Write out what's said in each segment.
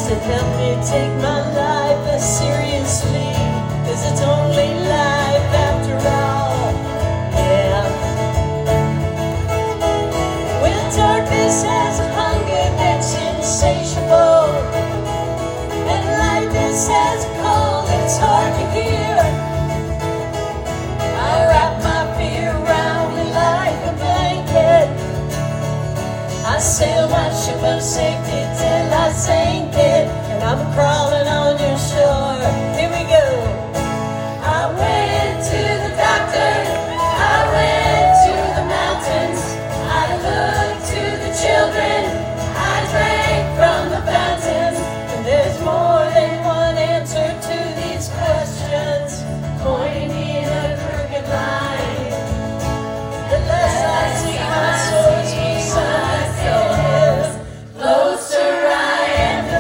said, help me take my life as seriously, 'cause it's only life after all. Yeah. When darkness has a hunger that's insatiable, and lightness has a cold that's hard to hear, I wrap my fear around me like a blanket. I sail my ship of safety till I sink it, and I'm crawling on your shore. Here we go. I went to the doctor, I went to the mountains, I looked to the children, I drank from the fountains, and there's more than one answer to these questions, pointing me in a crooked line. The less I see my source beside myself, closer I am to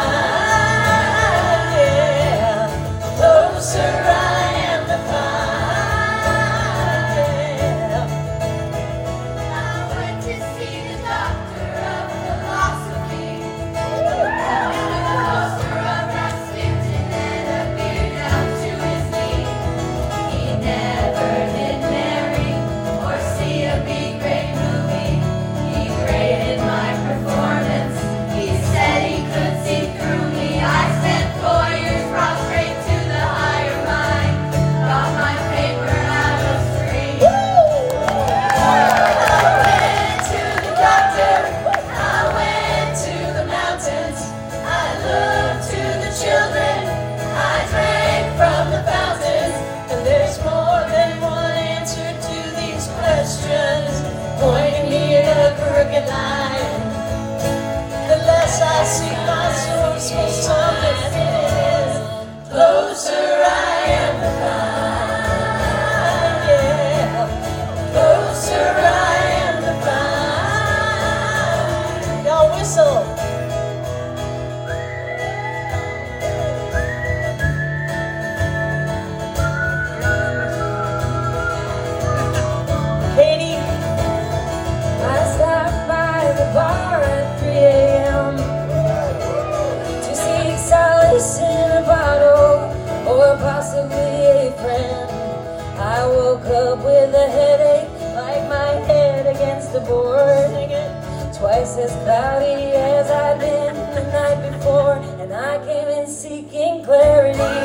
find. Yeah, closer I am to find. Yeah. I went to see the doctor of philosophy. With a poster of Rasputin and a beard down to his knee. He never did marry or see a big great movie. He graded my performance. He said he could see through me. I spent 4 years prostrate to the higher mind. Got my paper, I was free. I went to the doctor, I went to the mountains, I looked to the children, I drank from the fountains, And there's more than one answer to these questions, pointing me in a crooked line. The less I see my source for some defense, closer I am to find. Yeah, closer I am to find. Y'all whistle. Katie, I stopped by the bar at 3 a.m. to seek solace in a bottle or possibly a friend. I woke up with a headache, like my head against the board. Twice as cloudy as I'd been the night before, and I came in seeking clarity. I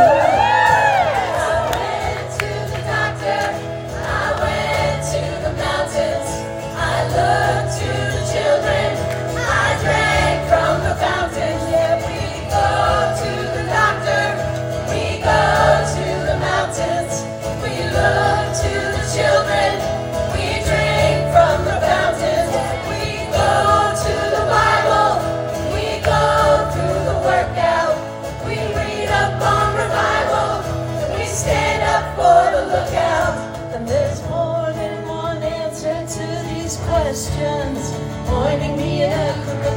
went to the doctor, I went to the mountains, I looked to the children, I drank from the fountains. Yeah, we go to the doctor, we go to the mountains, we look to the children, we drink from the fountains. We go to the Bible, we go through the workout, we read up on revival, and we stand up for the lookout. and there's more than one answer to these questions, pointing me in a crooked